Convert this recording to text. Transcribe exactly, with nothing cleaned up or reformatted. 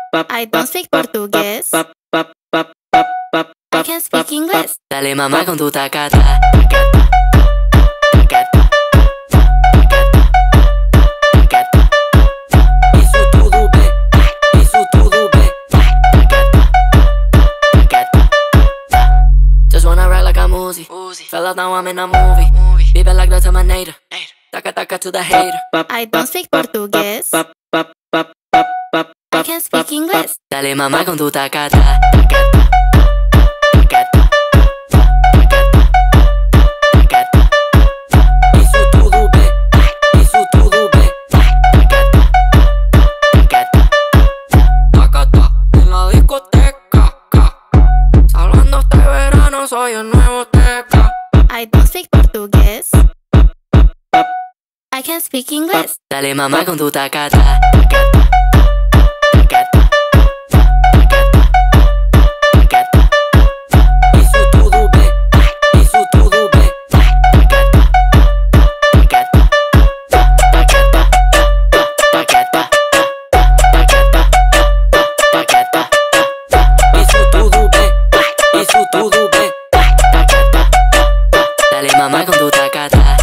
I don't speak portugués. I can speak English. Dale mamá con tu tacata. Isso tudo bem, isso tudo bem. Just wanna ride like I'm Uzi. Fell out now I'm in a movie. Vive like the Terminator. Taca taca to the hater. I don't speak portugués. I can speak English. Dale mamá con tu tacata. Isso tudo bem, isso tudo bem. Tacata en la discoteca. Salvando este verano soy el nuevo teca. I don't speak portugués. I can speak English. Dale mamá con tu tacata. Isso tudo bem, isso tudo bem. Isso tudo bem, isso tudo bem. Dale mamá con tu tacata.